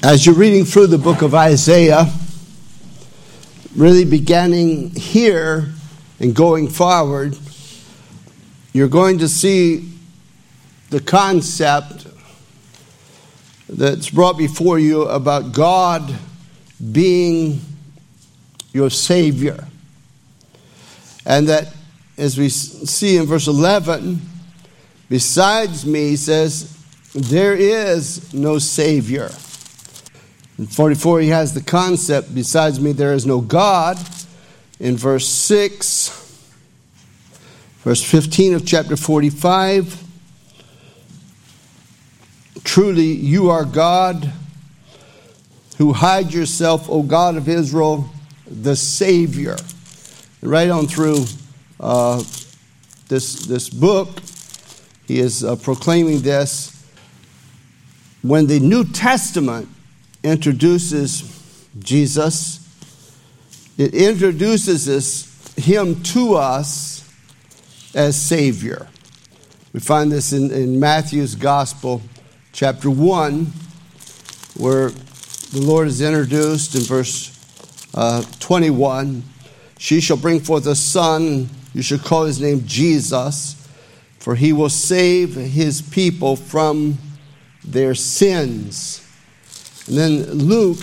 As you're reading through the book of Isaiah, really beginning here and going forward, you're going to see the concept that's brought before you about God being your Savior. And that, as we see in verse 11, besides me, he says, there is no Savior. In 44, he has the concept, besides me, there is no God. In verse 6, verse 15 of chapter 45, truly you are God, who hide yourself, O God of Israel, the Savior. Right on through this book, he is proclaiming this. When the New Testament introduces Jesus, it introduces him to us as Savior. We find this in Matthew's Gospel, chapter 1, where the Lord is introduced in verse 21. She shall bring forth a son, you shall call his name Jesus, for he will save his people from their sins. And then Luke,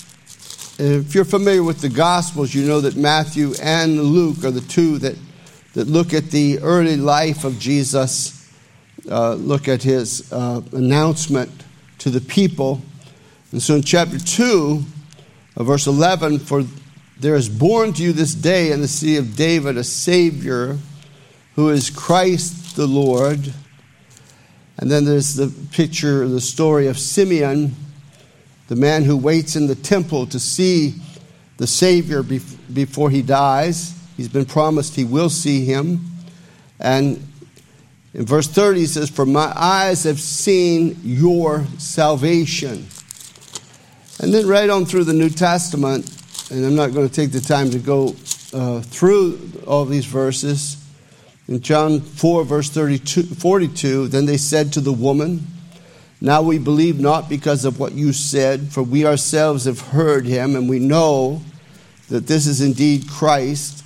if you're familiar with the Gospels, you know that Matthew and Luke are the two that look at the early life of Jesus, look at his announcement to the people. And so in chapter 2, verse 11, for there is born to you this day in the city of David a Savior, who is Christ the Lord. And then there's the picture, the story of Simeon, the man who waits in the temple to see the Savior before he dies. He's been promised he will see him. And in verse 30 he says, for my eyes have seen your salvation. And then right on through the New Testament, and I'm not going to take the time to go through all these verses. In John 4, verse 42, then they said to the woman, now we believe not because of what you said, for we ourselves have heard him, and we know that this is indeed Christ,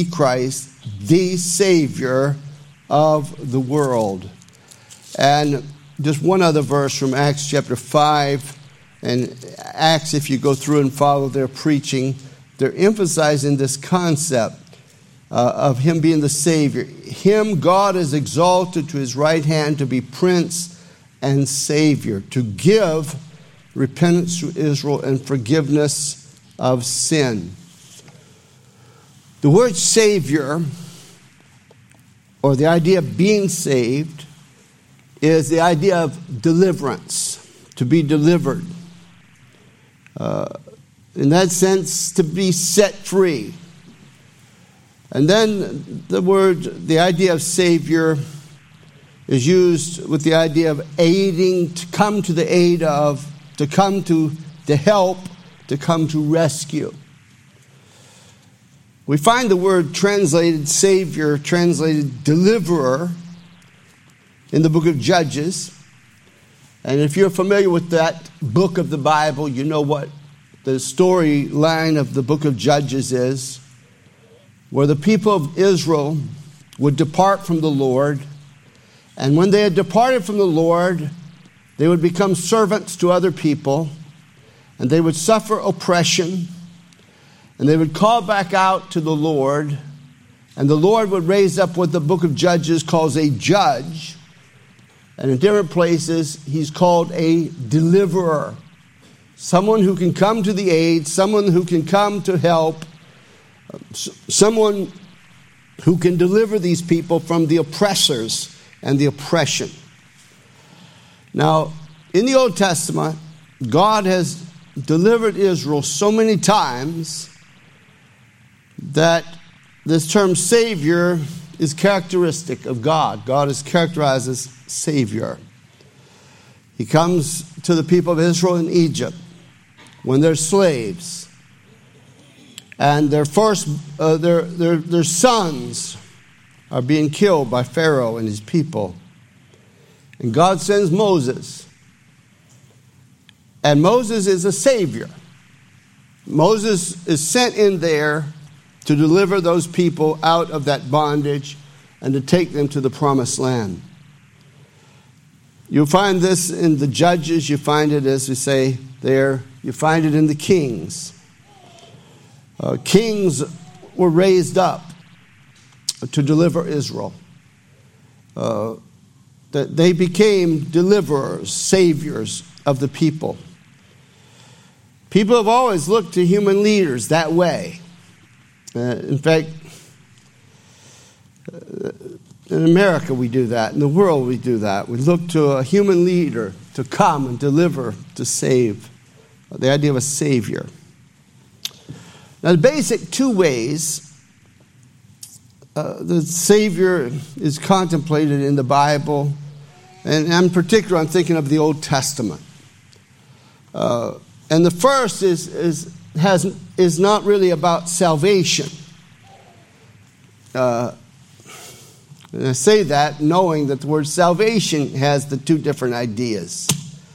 the Savior of the world. And just one other verse from Acts chapter 5. And Acts, if you go through and follow their preaching, they're emphasizing this concept of him being the Savior. Him God is exalted to his right hand to be Prince and Savior, to give repentance to Israel and forgiveness of sin. The word Savior, or the idea of being saved, is the idea of deliverance, to be delivered. In that sense, to be set free. And then the idea of Savior is used with the idea of aiding, to come to the aid of, to come to help, to come to rescue. We find the word translated Savior, translated deliverer, in the book of Judges. And if you're familiar with that book of the Bible, you know what the storyline of the book of Judges is, where the people of Israel would depart from the Lord. And when they had departed from the Lord, they would become servants to other people, and they would suffer oppression, and they would call back out to the Lord, and the Lord would raise up what the book of Judges calls a judge. And in different places, he's called a deliverer. Someone who can come to the aid, someone who can come to help, someone who can deliver these people from the oppressors and the oppression. Now, in the Old Testament, God has delivered Israel so many times that this term Savior is characteristic of God. God is characterized as Savior. He comes to the people of Israel in Egypt when they're slaves, and their sons are being killed by Pharaoh and his people. And God sends Moses. And Moses is a savior. Moses is sent in there to deliver those people out of that bondage and to take them to the promised land. You'll find this in the Judges. You find it, as we say there. You find it in the Kings. Kings were raised up to deliver Israel. That they became deliverers, saviors of the people. People have always looked to human leaders that way. In fact, in America we do that. In the world we do that. We look to a human leader to come and deliver, to save. The idea of a savior. Now the basic two ways the savior is contemplated in the Bible, and in particular I'm thinking of the Old Testament. And the first is not really about salvation. And I say that knowing that the word salvation has the two different ideas.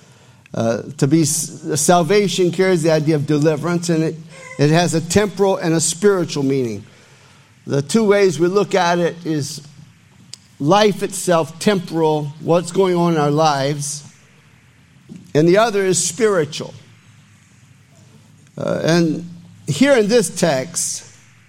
Salvation carries the idea of deliverance, and it has a temporal and a spiritual meaning. The two ways we look at it is life itself, temporal, what's going on in our lives, and the other is spiritual. And here in this text,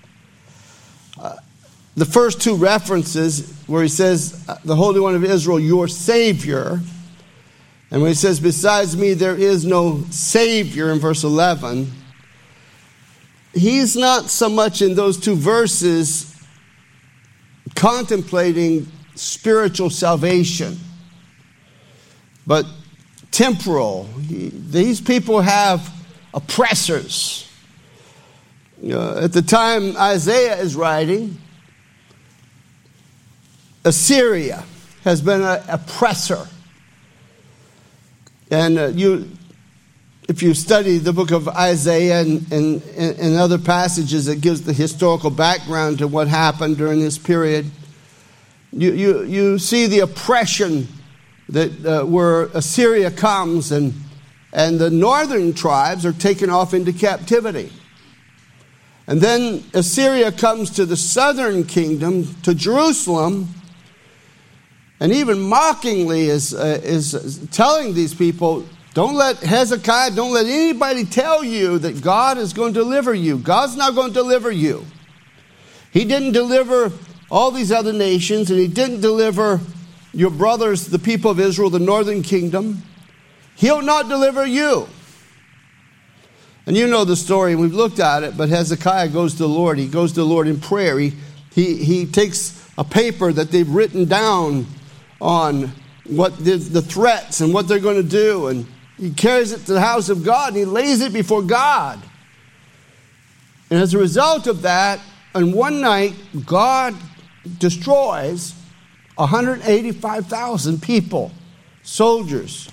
the first two references where he says, the Holy One of Israel, your Savior, and when he says, besides me there is no Savior in verse 11, he's not so much in those two verses contemplating spiritual salvation, but temporal. These people have oppressors. At the time Isaiah is writing, Assyria has been an oppressor. And if you study the book of Isaiah and other passages that gives the historical background to what happened during this period, you see the oppression that where Assyria comes and the northern tribes are taken off into captivity. And then Assyria comes to the southern kingdom, to Jerusalem, and even mockingly is telling these people, don't let Hezekiah, don't let anybody tell you that God is going to deliver you. God's not going to deliver you. He didn't deliver all these other nations, and he didn't deliver your brothers, the people of Israel, the northern kingdom. He'll not deliver you. And you know the story, we've looked at it, but Hezekiah goes to the Lord. He goes to the Lord in prayer. He takes a paper that they've written down on what the threats and what they're going to do, and he carries it to the house of God, and he lays it before God. And as a result of that, on one night, God destroys 185,000 people, soldiers.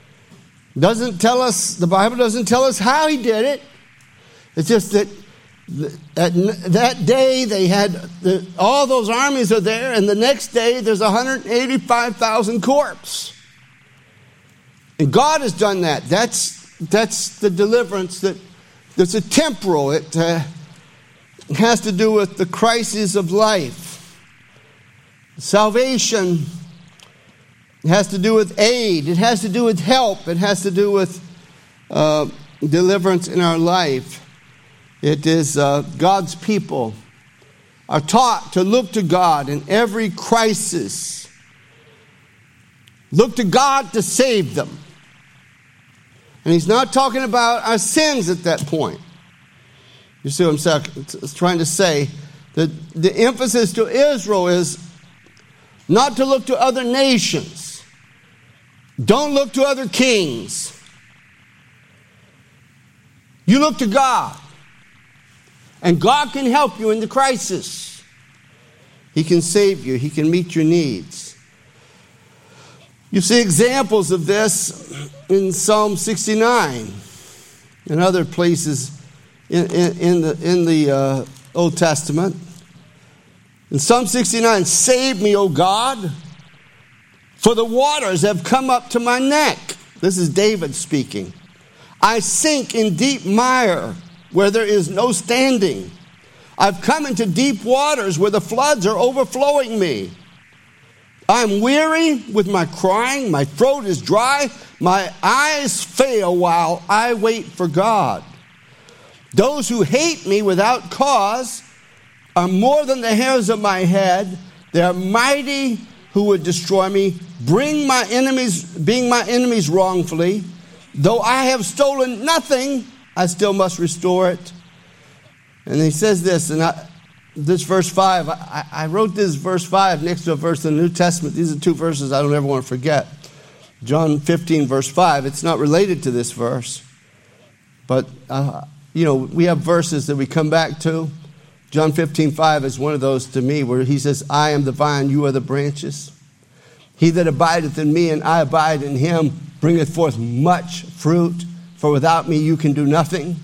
The Bible doesn't tell us how he did it. It's just that that day they had all those armies are there, and the next day there's 185,000 corpses. And God has done that. That's the deliverance that's a temporal. It has to do with the crisis of life. Salvation has to do with aid. It has to do with help. It has to do with deliverance in our life. It is God's people are taught to look to God in every crisis. Look to God to save them. And he's not talking about our sins at that point. You see what I'm trying to say? That the emphasis to Israel is not to look to other nations. Don't look to other kings. You look to God. And God can help you in the crisis. He can save you. He can meet your needs. You see examples of this in Psalm 69 and other places in the Old Testament. In Psalm 69, save me, O God, for the waters have come up to my neck. This is David speaking. I sink in deep mire where there is no standing. I've come into deep waters where the floods are overflowing me. I'm weary with my crying. My throat is dry. My eyes fail while I wait for God. Those who hate me without cause are more than the hairs of my head. They are mighty who would destroy me, being my enemies wrongfully. Though I have stolen nothing, I still must restore it. And he says this, and this verse 5, I wrote this verse 5 next to a verse in the New Testament. These are two verses I don't ever want to forget. John 15, verse 5. It's not related to this verse. But, we have verses that we come back to. John 15, 5 is one of those to me where he says, I am the vine, you are the branches. He that abideth in me and I abide in him bringeth forth much fruit, for without me you can do nothing.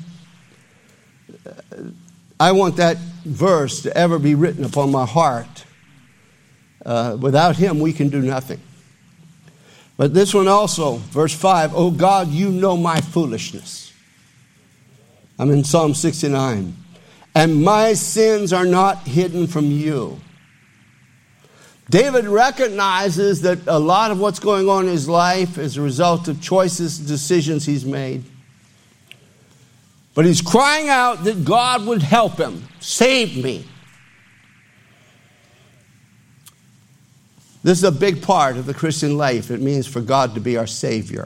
I want that verse to ever be written upon my heart. Without him we can do nothing. But this one also, verse 5, O God, you know my foolishness. I'm in Psalm 69. And my sins are not hidden from you. David recognizes that a lot of what's going on in his life is a result of choices, decisions he's made. But he's crying out that God would help him, save me. This is a big part of the Christian life. It means for God to be our Savior.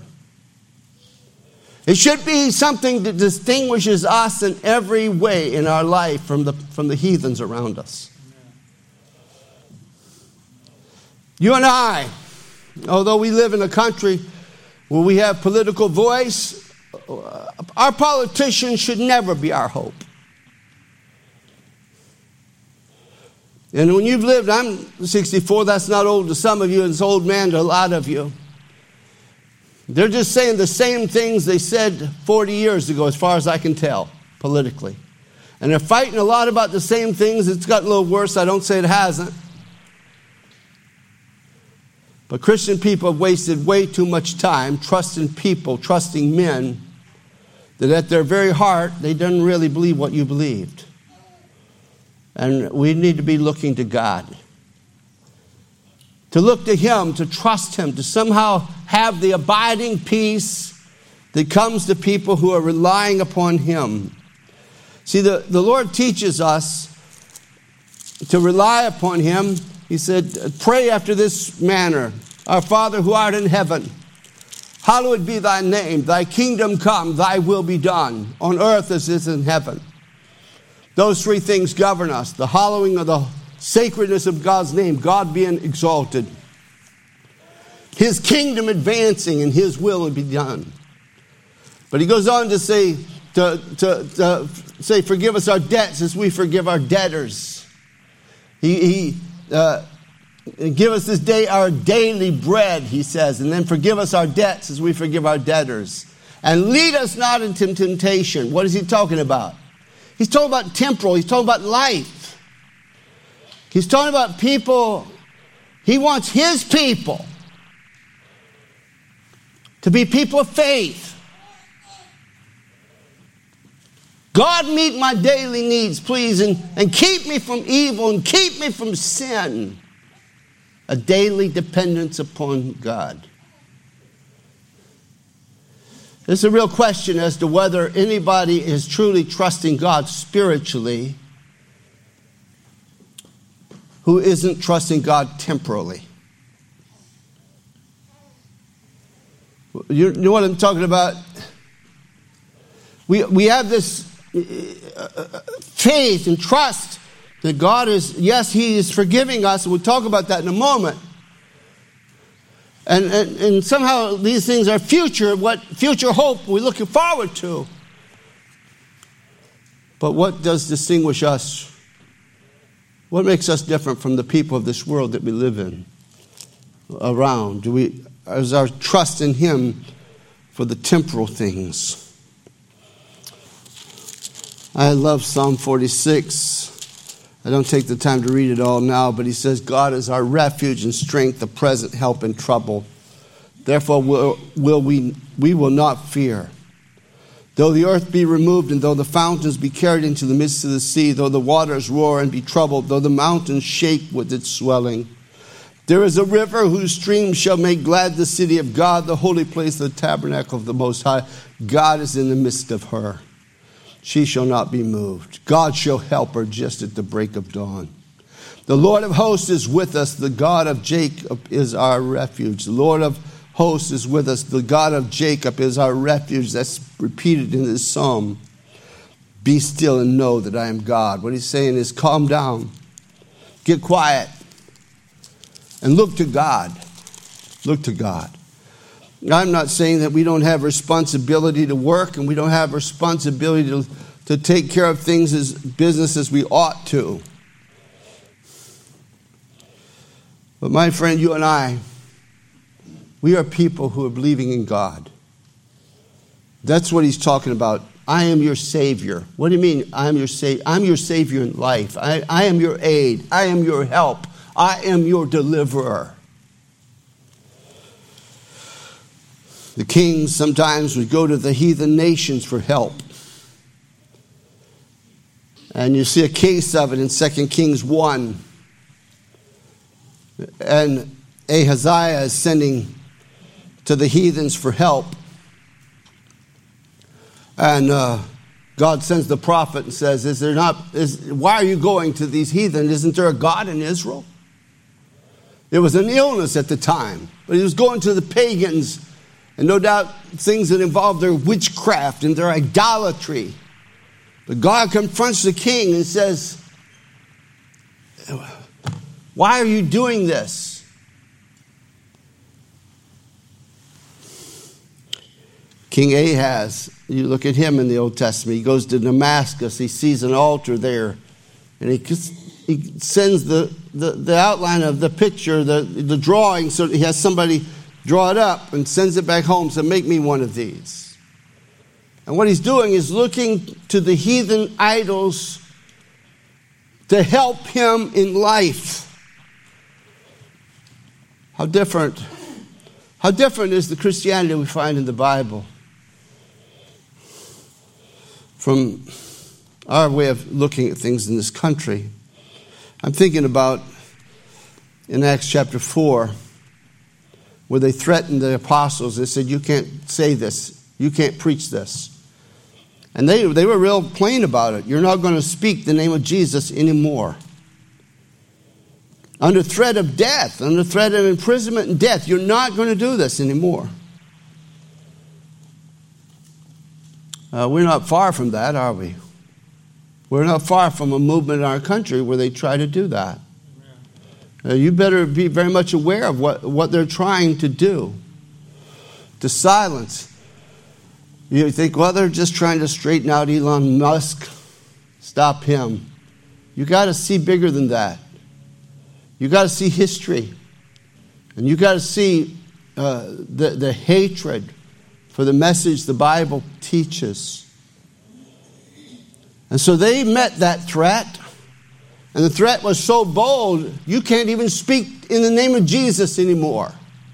It should be something that distinguishes us in every way in our life from the heathens around us. You and I, although we live in a country where we have political voice, our politicians should never be our hope. And when you've lived, I'm 64, that's not old to some of you, it's old man to a lot of you. They're just saying the same things they said 40 years ago, as far as I can tell, politically. And they're fighting a lot about the same things. It's gotten a little worse. I don't say it hasn't. But Christian people have wasted way too much time trusting people, trusting men, that at their very heart, they didn't really believe what you believed. And we need to be looking to God. To look to him, to trust him, to somehow have the abiding peace that comes to people who are relying upon him. See, the Lord teaches us to rely upon him. He said, pray after this manner. Our Father who art in heaven, hallowed be thy name. Thy kingdom come, thy will be done, on earth as it is in heaven. Those three things govern us. The hallowing of the sacredness of God's name, God being exalted. His kingdom advancing and his will would be done. But he goes on to say, forgive us our debts as we forgive our debtors. Give us this day our daily bread, he says, and then forgive us our debts as we forgive our debtors. And lead us not into temptation. What is he talking about? He's talking about temporal. He's talking about life. He's talking about people. He wants his people to be people of faith. God, meet my daily needs, please, and keep me from evil and keep me from sin. A daily dependence upon God. This is a real question as to whether anybody is truly trusting God spiritually who isn't trusting God temporally. You know what I'm talking about? We have this faith and trust that God is, yes, he is forgiving us, and we'll talk about that in a moment. And somehow these things are what future hope we're looking forward to. But what does distinguish us? What makes us different from the people of this world that we live in, around? Is our trust in him for the temporal things? I love Psalm 46. I don't take the time to read it all now, but he says, God is our refuge and strength, a present help in trouble. Therefore we will not fear. Though the earth be removed, and though the fountains be carried into the midst of the sea, though the waters roar and be troubled, though the mountains shake with its swelling. There is a river whose streams shall make glad the city of God, the holy place, the tabernacle of the Most High. God is in the midst of her. She shall not be moved. God shall help her just at the break of dawn. The Lord of hosts is with us. The God of Jacob is our refuge. The Lord of hosts is with us. The God of Jacob is our refuge. That's repeated in this psalm. Be still and know that I am God. What he's saying is calm down. Get quiet. And look to God. Look to God. I'm not saying that we don't have responsibility to work and we don't have responsibility to take care of things as business as we ought to. But my friend, you and I, we are people who are believing in God. That's what he's talking about. I am your Savior. What do you mean, I am your Savior? I'm your Savior in life. I am your aid. I am your help. I am your deliverer. The kings sometimes would go to the heathen nations for help. And you see a case of it in 2 Kings 1. And Ahaziah is sending to the heathens for help. And God sends the prophet and says, why are you going to these heathen? Isn't there a God in Israel? It was an illness at the time, but he was going to the pagans, and no doubt things that involved their witchcraft and their idolatry. But God confronts the king and says, why are you doing this? King Ahaz, you look at him in the Old Testament. He goes to Damascus. He sees an altar there. And he sends the outline of the picture, the drawing, so he has somebody draw it up and sends it back home. So make me one of these. And what he's doing is looking to the heathen idols to help him in life. How different is the Christianity we find in the Bible from our way of looking at things in this country? I'm thinking about in Acts chapter 4, where they threatened the apostles. They said, you can't say this. You can't preach this. And they were real plain about it. You're not going to speak the name of Jesus anymore. Under threat of death, under threat of imprisonment and death, you're not going to do this anymore. We're not far from that, are we? We're not far from a movement in our country where they try to do that. You better be very much aware of what they're trying to do. To silence. You think, well, they're just trying to straighten out Elon Musk. Stop him. You got to see bigger than that. You got to see history. And you got to see the hatred for the message the Bible teaches. And so they met that threat. And the threat was so bold, you can't even speak in the name of Jesus anymore.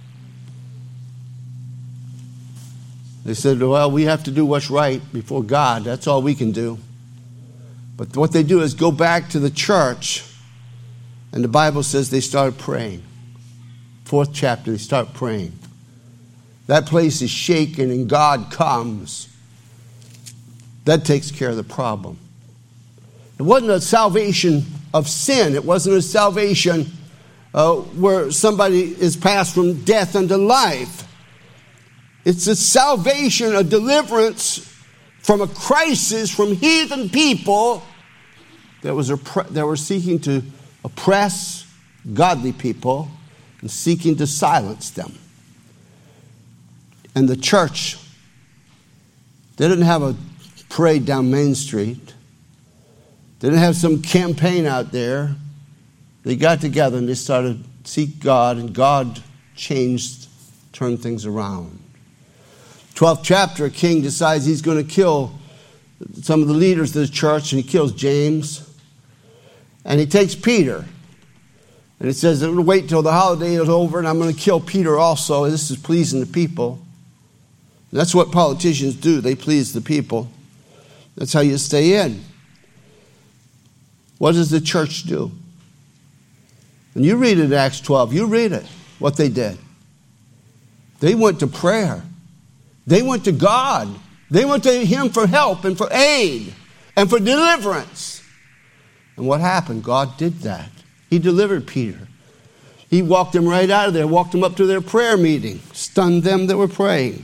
They said, well, we have to do what's right before God. That's all we can do. But what they do is go back to the church. And the Bible says they started praying. 4th chapter, they start praying. That place is shaken and God comes. That takes care of the problem. It wasn't a salvation of sin. It wasn't a salvation where somebody is passed from death unto life. It's a salvation, a deliverance from a crisis, from heathen people that were seeking to oppress godly people and seeking to silence them. And the church, they didn't have a parade down Main Street. They didn't have some campaign out there. They got together and they started to seek God, and God turned things around. 12th chapter, a king decides he's going to kill some of the leaders of the church, and he kills James. And he takes Peter. And it says, I'm going to wait till the holiday is over, and I'm going to kill Peter also. This is pleasing the people. That's what politicians do. They please the people. That's how you stay in. What does the church do? And you read it in Acts 12. You read it, what they did. They went to prayer. They went to God. They went to Him for help and for aid and for deliverance. And what happened? God did that. He delivered Peter. He walked them right out of there, walked them up to their prayer meeting, stunned them that were praying.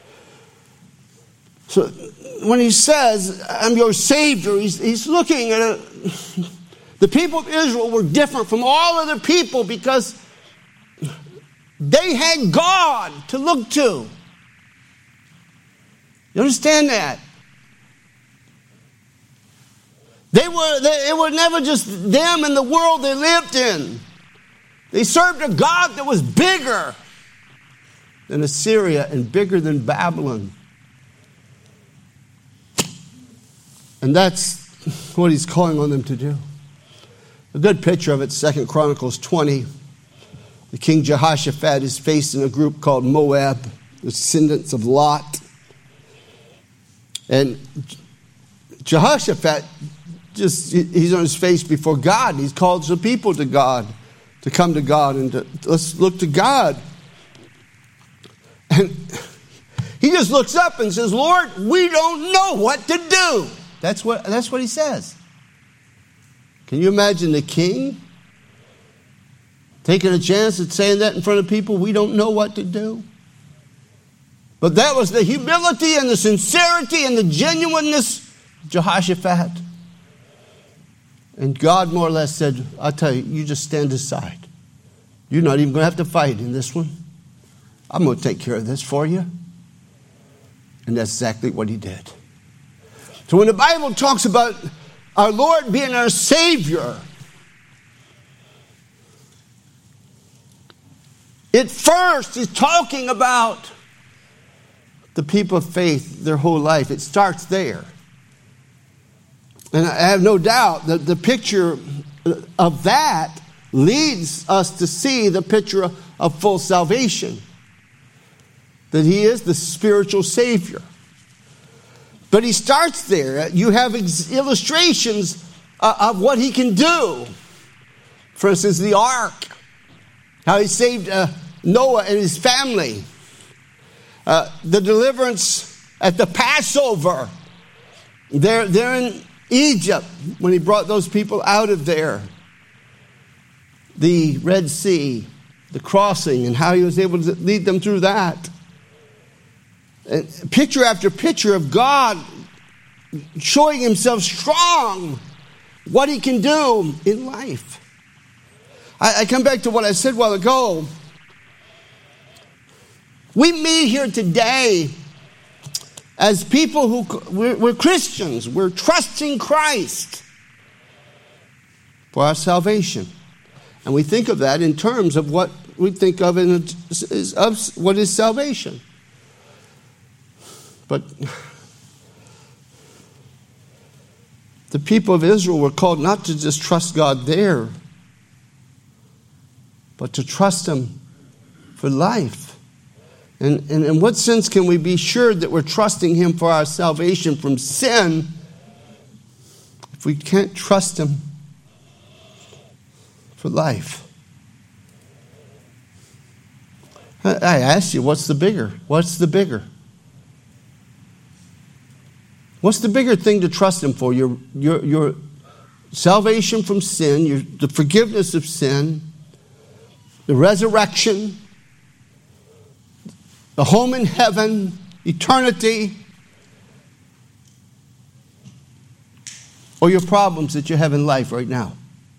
So when he says, I'm your Savior, he's looking at the people of Israel were different from all other people because they had God to look to. You understand that? It were never just them and the world they lived in. They served a God that was bigger than Assyria and bigger than Babylon. And that's what he's calling on them to do. A good picture of it, 2 Chronicles 20. The king Jehoshaphat is facing a group called Moab, the descendants of Lot. And Jehoshaphat, he's on his face before God. He's called the people to God, to come to God and let's look to God. And he just looks up and says, Lord, we don't know what to do. That's what he says. Can you imagine the king taking a chance at saying that in front of people? We don't know what to do. But that was the humility and the sincerity and the genuineness of Jehoshaphat. And God more or less said, I'll tell you, you just stand aside. You're not even going to have to fight in this one. I'm going to take care of this for you. And that's exactly what he did. So when the Bible talks about our Lord being our Savior, it first is talking about the people of faith their whole life. It starts there. And I have no doubt that the picture of that leads us to see the picture of full salvation. That He is the spiritual Savior. But He starts there. You have illustrations of what He can do. For instance, the ark. How He saved Noah and his family. The deliverance at the Passover. They're in Egypt when He brought those people out of there. The Red Sea, the crossing, and how He was able to lead them through that. And picture after picture of God showing Himself strong, what He can do in life. I come back to what I said a while ago. We meet here today as people we're Christians. We're trusting Christ for our salvation. And we think of that in terms of what we think of what is salvation. But the people of Israel were called not to just trust God there, but to trust Him for life. And in what sense can we be sure that we're trusting Him for our salvation from sin if we can't trust Him for life? I ask you, what's the bigger? What's the bigger? What's the bigger thing to trust Him for? Your salvation from sin, the forgiveness of sin, the resurrection, the home in heaven, eternity, or your problems that you have in life right now?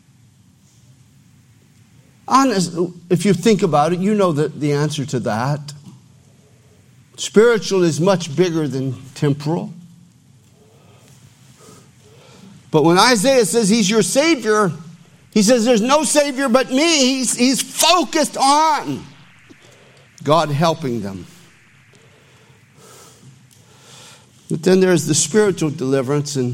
Honest, if you think about it, you know the answer to that. Spiritual is much bigger than temporal. But when Isaiah says He's your Savior, he says there's no Savior but me. He's focused on God helping them. But then there's the spiritual deliverance, and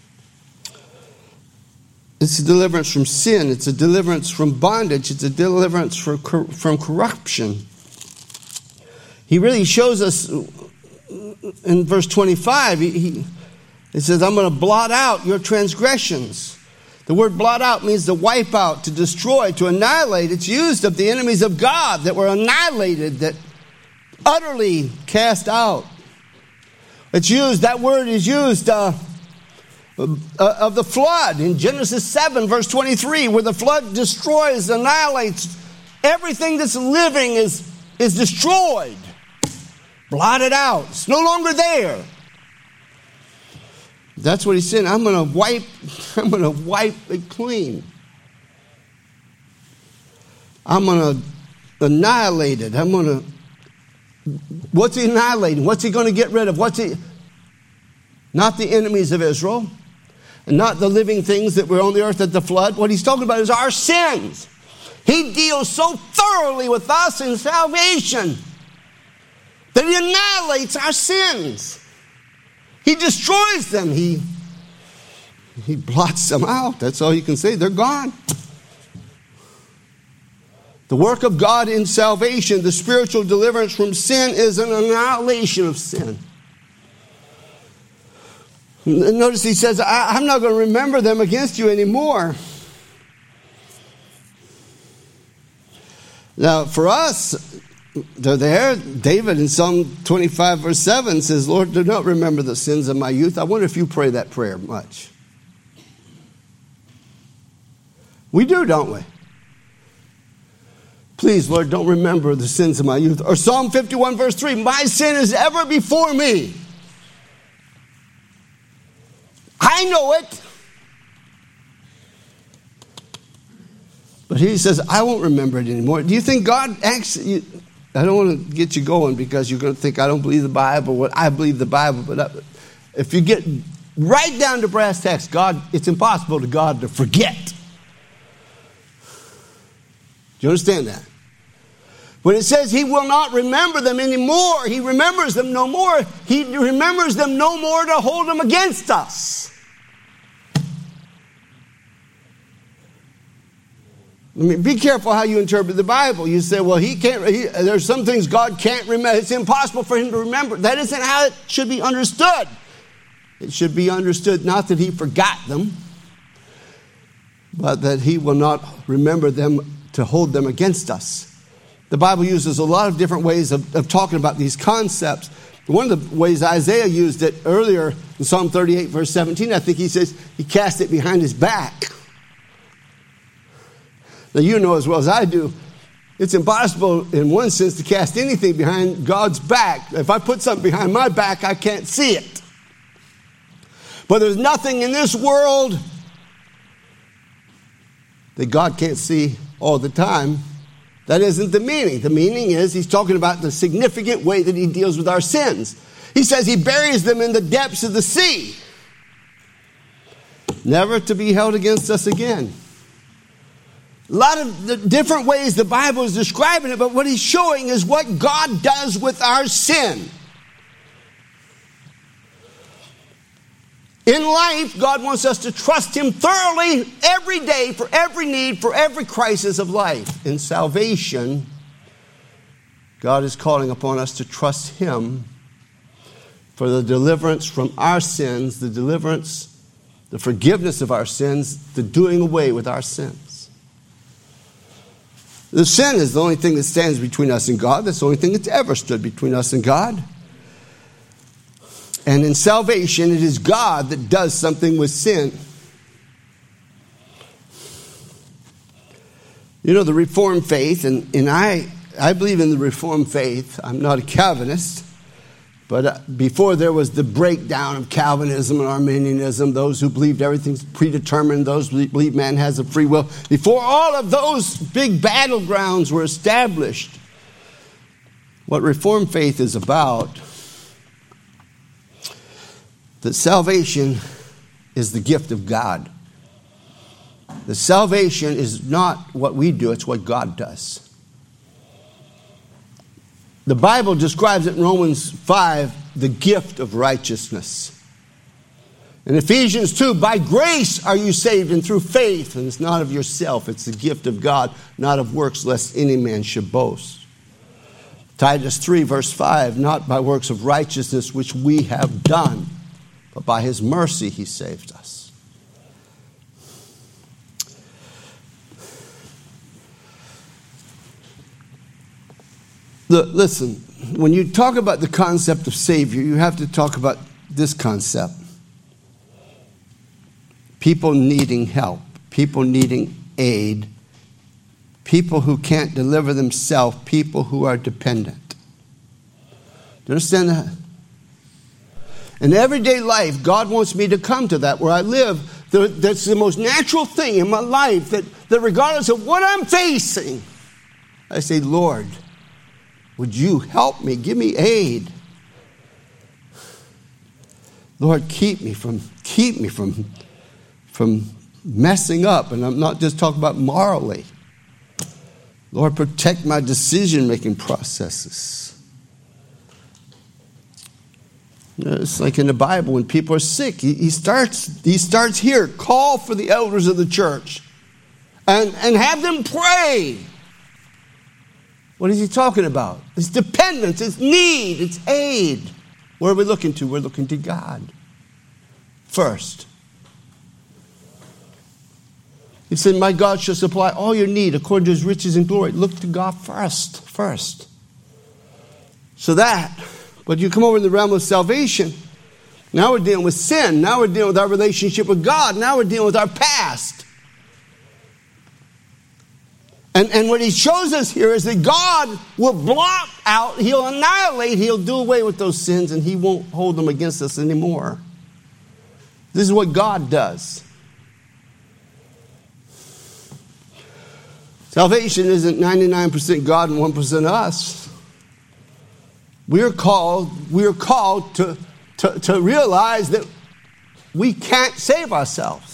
it's a deliverance from sin. It's a deliverance from bondage. It's a deliverance from corruption. He really shows us in verse 25, it says, I'm going to blot out your transgressions. The word blot out means to wipe out, to destroy, to annihilate. It's used of the enemies of God that were annihilated, that utterly cast out. It's used, that word is used of the flood in Genesis 7, verse 23, where the flood destroys, annihilates. Everything that's living is destroyed, blotted out. It's no longer there. That's what he's saying. I'm going to wipe it clean. I'm going to annihilate it. What's he annihilating? What's he going to get rid of? Not the enemies of Israel, and not the living things that were on the earth at the flood. What he's talking about is our sins. He deals so thoroughly with us in salvation that he annihilates our sins. He destroys them. He blots them out. That's all you can say. They're gone. The work of God in salvation, the spiritual deliverance from sin, is an annihilation of sin. Notice he says, I'm not going to remember them against you anymore. Now, for us, they're there. David in Psalm 25, verse 7 says, Lord, do not remember the sins of my youth. I wonder if you pray that prayer much. We do, don't we? Please, Lord, don't remember the sins of my youth. Or Psalm 51, verse 3, my sin is ever before me. I know it. But he says, I won't remember it anymore. Do you think God actually... I don't want to get you going because you're going to think I don't believe the Bible. Well, I believe the Bible. But if you get right down to brass tacks, God, it's impossible to God to forget. Do you understand that? When it says he will not remember them anymore, he remembers them no more. He remembers them no more to hold them against us. I mean, be careful how you interpret the Bible. You say, well, there's some things God can't remember. It's impossible for him to remember. That isn't how it should be understood. It should be understood not that he forgot them, but that he will not remember them to hold them against us. The Bible uses a lot of different ways of talking about these concepts. One of the ways Isaiah used it earlier in Psalm 38, verse 17, I think he says he cast it behind his back. Now, you know as well as I do, it's impossible in one sense to cast anything behind God's back. If I put something behind my back, I can't see it. But there's nothing in this world that God can't see all the time. That isn't the meaning. The meaning is he's talking about the significant way that he deals with our sins. He says he buries them in the depths of the sea, never to be held against us again. A lot of the different ways the Bible is describing it, but what he's showing is what God does with our sin. In life, God wants us to trust him thoroughly every day for every need, for every crisis of life. In salvation, God is calling upon us to trust him for the deliverance from our sins, the deliverance, the forgiveness of our sins, the doing away with our sins. The sin is the only thing that stands between us and God. That's the only thing that's ever stood between us and God. And in salvation, it is God that does something with sin. You know, the Reformed faith, and I believe in the Reformed faith. I'm not a Calvinist. But before there was the breakdown of Calvinism and Arminianism, those who believed everything's predetermined, those who believe man has a free will, before all of those big battlegrounds were established, what Reformed faith is about, that salvation is the gift of God. The salvation is not what we do, it's what God does. The Bible describes it in Romans 5, the gift of righteousness. In Ephesians 2, by grace are you saved, and through faith, and it's not of yourself, it's the gift of God, not of works, lest any man should boast. Titus 3, verse 5, not by works of righteousness which we have done, but by his mercy he saved us. Listen, when you talk about the concept of Savior, you have to talk about this concept. People needing help, people needing aid, people who can't deliver themselves, people who are dependent. Do you understand that? In everyday life, God wants me to come to that where I live. That's the most natural thing in my life, that regardless of what I'm facing, I say, Lord, would you help me? Give me aid. Lord, keep me from messing up. And I'm not just talking about morally. Lord, protect my decision-making processes. You know, it's like in the Bible when people are sick. He starts here. Call for the elders of the church and have them pray. What is he talking about? It's dependence, it's need, it's aid. Where are we looking to? We're looking to God first. He said, my God shall supply all your need according to his riches and glory. Look to God first. So but you come over in the realm of salvation. Now we're dealing with sin. Now we're dealing with our relationship with God. Now we're dealing with our past. And what he shows us here is that God will blot out, he'll annihilate, he'll do away with those sins, and he won't hold them against us anymore. This is what God does. Salvation isn't 99% God and 1% us. We are called to realize that we can't save ourselves.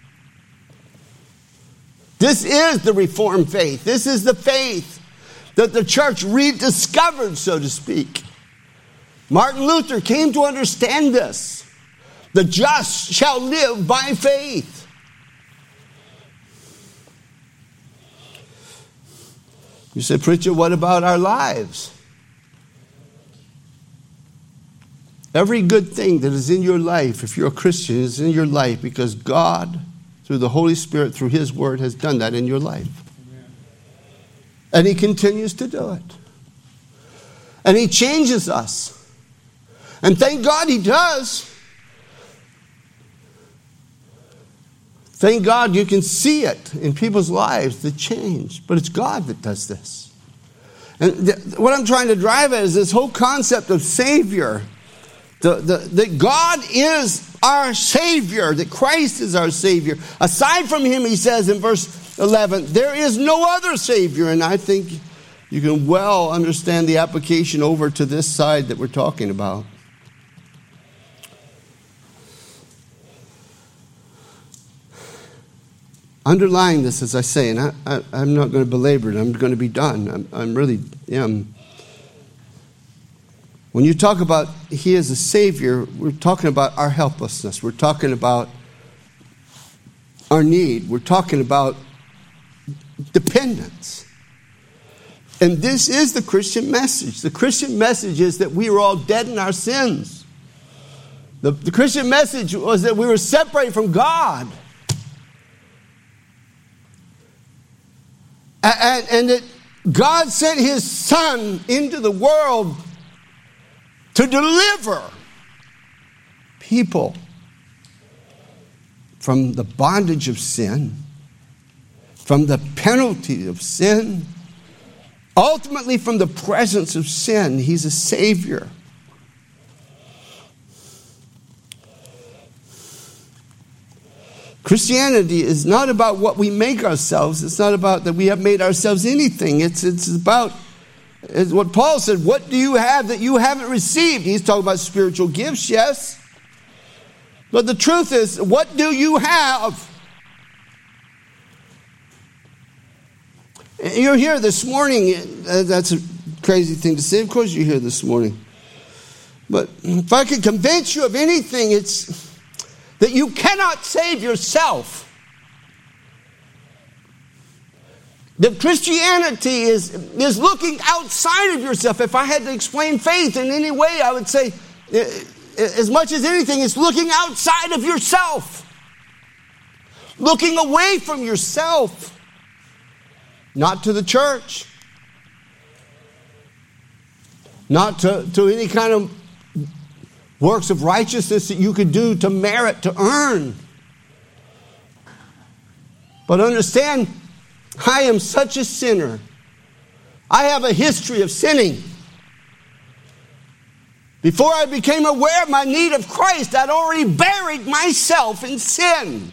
This is the Reformed faith. This is the faith that the church rediscovered, so to speak. Martin Luther came to understand this. The just shall live by faith. You say, preacher, what about our lives? Every good thing that is in your life, if you're a Christian, is in your life because God, through the Holy Spirit, through his word, has done that in your life. Amen. And he continues to do it. And he changes us. And thank God he does. Thank God you can see it in people's lives, the change. But it's God that does this. And what I'm trying to drive at is this whole concept of Savior. That God is our Savior, that Christ is our Savior. Aside from him, he says in verse 11, there is no other Savior. And I think you can well understand the application over to this side that we're talking about. Underlying this, as I say, and I'm not going to belabor it, I'm going to be done. I'm really am. When you talk about he is a Savior, we're talking about our helplessness. We're talking about our need. We're talking about dependence. And this is the Christian message. The Christian message is that we are all dead in our sins. The Christian message was that we were separated from God. And that God sent his Son into the world to deliver people from the bondage of sin, from the penalty of sin, ultimately from the presence of sin. He's a Savior. Christianity is not about what we make ourselves. It's not about that we have made ourselves anything. It's about what Paul said, what do you have that you haven't received? He's talking about spiritual gifts, yes. But the truth is, what do you have? You're here this morning. That's a crazy thing to say. Of course you're here this morning. But if I could convince you of anything, it's that you cannot save yourself. That Christianity is looking outside of yourself. If I had to explain faith in any way, I would say, as much as anything, it's looking outside of yourself. Looking away from yourself. Not to the church. Not to any kind of works of righteousness that you could do to merit, to earn. But understand, I am such a sinner. I have a history of sinning. Before I became aware of my need of Christ, I'd already buried myself in sin.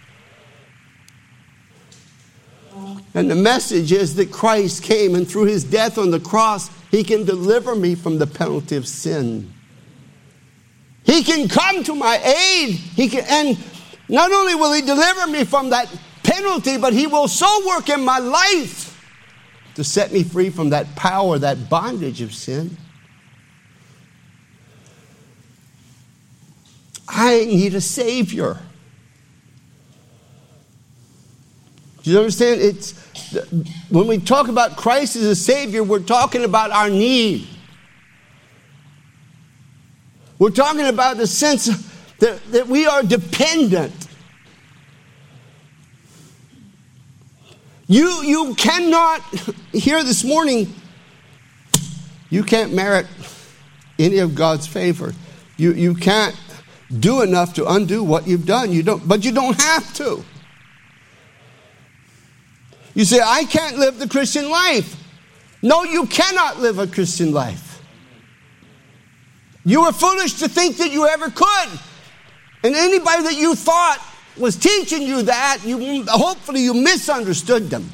And the message is that Christ came, and through his death on the cross, he can deliver me from the penalty of sin. He can come to my aid. And not only will he deliver me from that penalty, but he will so work in my life to set me free from that power, that bondage of sin. I need a Savior. Do you understand? When we talk about Christ as a Savior, we're talking about our need. We're talking about the sense that we are dependent. You cannot, here this morning, you can't merit any of God's favor. You can't do enough to undo what you've done. But you don't have to. You say, I can't live the Christian life. No, you cannot live a Christian life. You were foolish to think that you ever could. And anybody that you thought was teaching you that, hopefully you misunderstood them.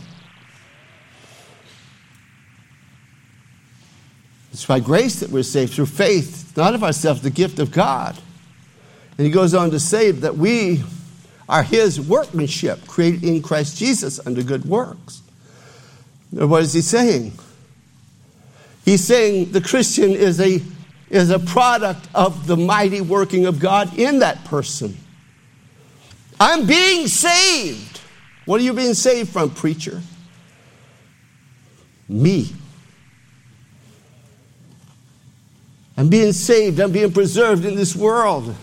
It's by grace that we're saved, through faith, not of ourselves, the gift of God. And he goes on to say that we are his workmanship, created in Christ Jesus unto good works. Now, what is he saying? He's saying the Christian is a product of the mighty working of God in that person. I'm being saved. What are you being saved from, preacher? Me. I'm being saved. I'm being preserved in this world.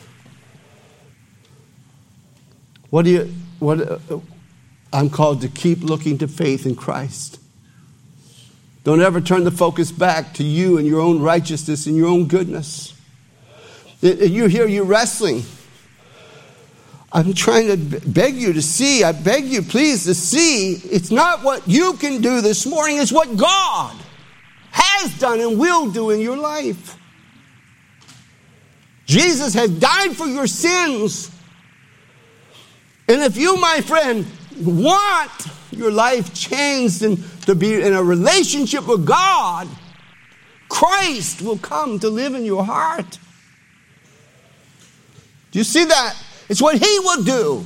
I'm called to keep looking to faith in Christ. Don't ever turn the focus back to you and your own righteousness and your own goodness. You hear you wrestling. I'm trying to beg you to see. I beg you, please, to see. It's not what you can do this morning. It's what God has done and will do in your life. Jesus has died for your sins. And if you, my friend, want your life changed and to be in a relationship with God, Christ will come to live in your heart. Do you see that? It's what he will do.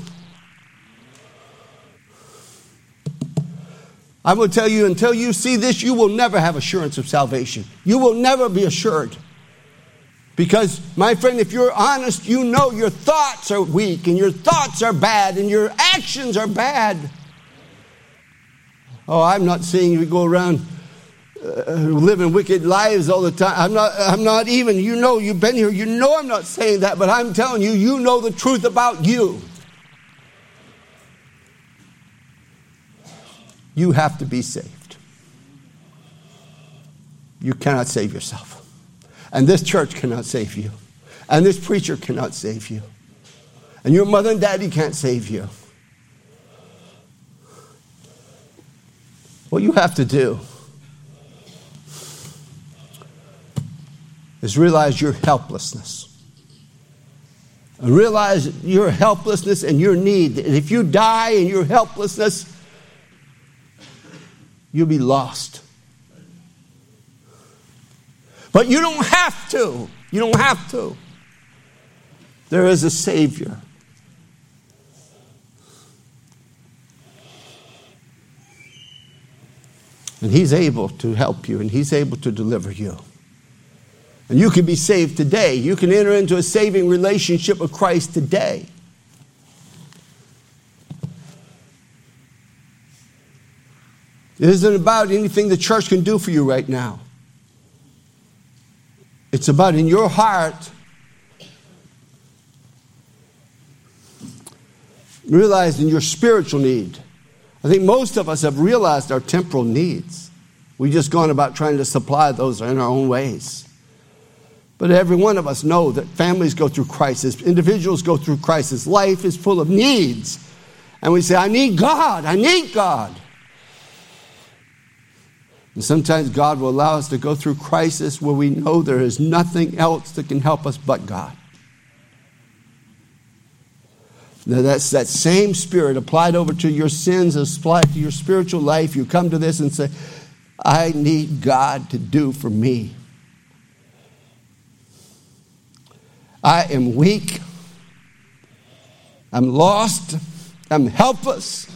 I will tell you, until you see this, you will never have assurance of salvation. You will never be assured. Because, my friend, if you're honest, you know your thoughts are weak and your thoughts are bad and your actions are bad. Oh, I'm not saying you go around living wicked lives all the time. I'm not even, you know, you've been here, you know I'm not saying that, but I'm telling you, you know the truth about you. You have to be saved. You cannot save yourself. And this church cannot save you. And this preacher cannot save you. And your mother and daddy can't save you. What you have to do is realize your helplessness. And realize your helplessness and your need. And if you die in your helplessness, you'll be lost. But you don't have to. You don't have to. There is a Savior. And he's able to help you, and he's able to deliver you. And you can be saved today. You can enter into a saving relationship with Christ today. It isn't about anything the church can do for you right now. It's about in your heart realizing your spiritual need. I think most of us have realized our temporal needs. We've just gone about trying to supply those in our own ways. But every one of us know that families go through crisis. Individuals go through crisis. Life is full of needs. And we say, I need God. I need God. And sometimes God will allow us to go through crisis where we know there is nothing else that can help us but God. Now that's that same spirit applied over to your sins, applied to your spiritual life. You come to this and say, I need God to do for me. I am weak. I'm lost. I'm helpless.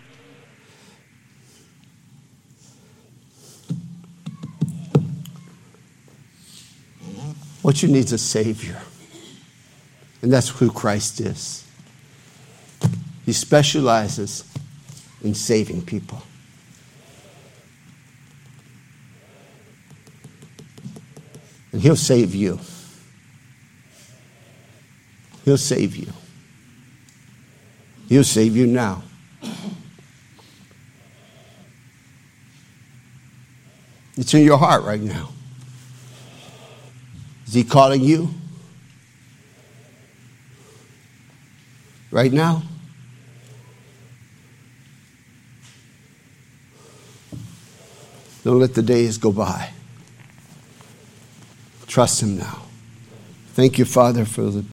What you need is a Savior. And that's who Christ is. He specializes in saving people. And He'll save you. He'll save you. He'll save you now. It's in your heart right now. Is He calling you? Right now? Don't let the days go by. Trust Him now. Thank you, Father, for the